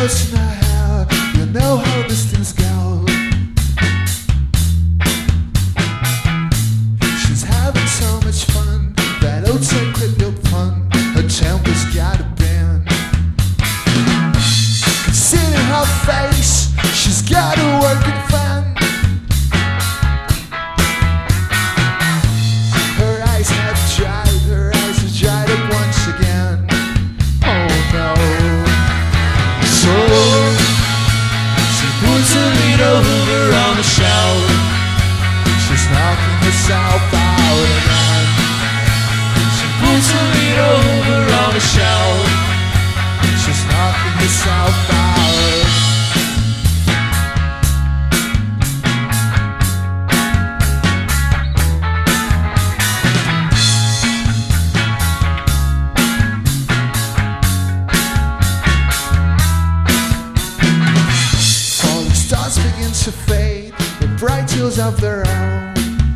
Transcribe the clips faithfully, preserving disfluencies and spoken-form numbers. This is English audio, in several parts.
in her hair, you know how these things go. She's having so much fun, that old cyclical pun, her temper's got a bend. Consider her face, she's got a working fan. Her eyes have dried, her eyes have dried up once again. Oh no. So she puts her feet over on the shelf. She's knocking herself out again. She puts her feet over on the shelf. She's knocking herself out. Falling stars begin to fade with bright hues of their own.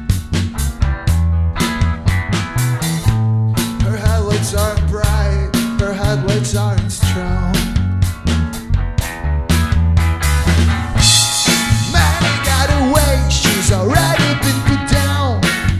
Her headlights aren't bright, her headlights aren't strong. Man, he got away, she's already been put down.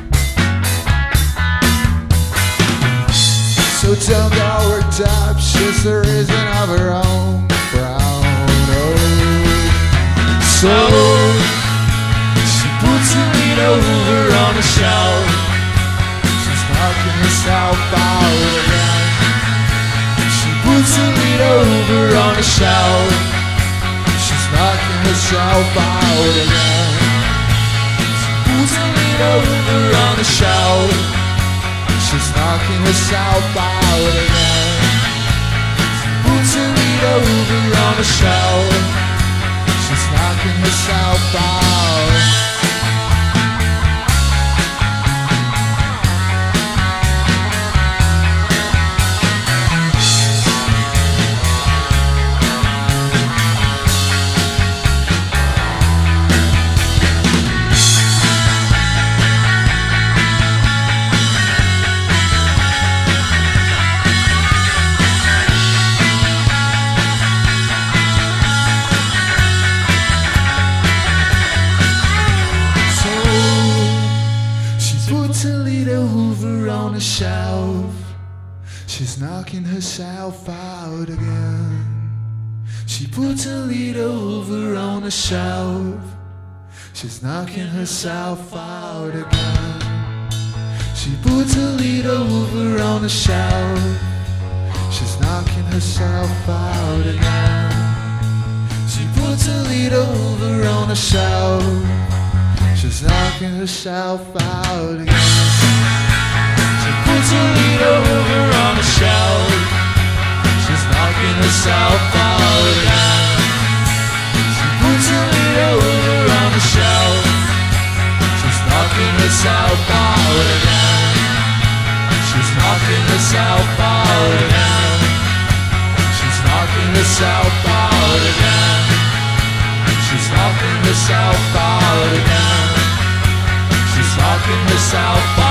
So don't go worked up, she's the reason of her own frown. Oh. So she puts her feet over on the shelf. She's knocking herself out again. She puts her feet over on the shelf. She's knocking herself out again. She puts her feet over on the shelf. She's knocking herself out again. She puts her feet over on the shelf. She's knocking herself out. Puts her lead over on the shelf. She's knocking herself out again. She puts her lead over on the shelf. She's knocking herself out again. She puts her lead over on the shelf. She's knocking herself out again. She puts her lead over on the shelf. She's knocking herself out again. She puts her feet over on the shelf. She's knocking herself out again. She puts her feet over on the shelf. She's knocking herself out again. She's knocking herself out again. She's knocking herself out again. She's knocking herself out again. She's knocking herself out.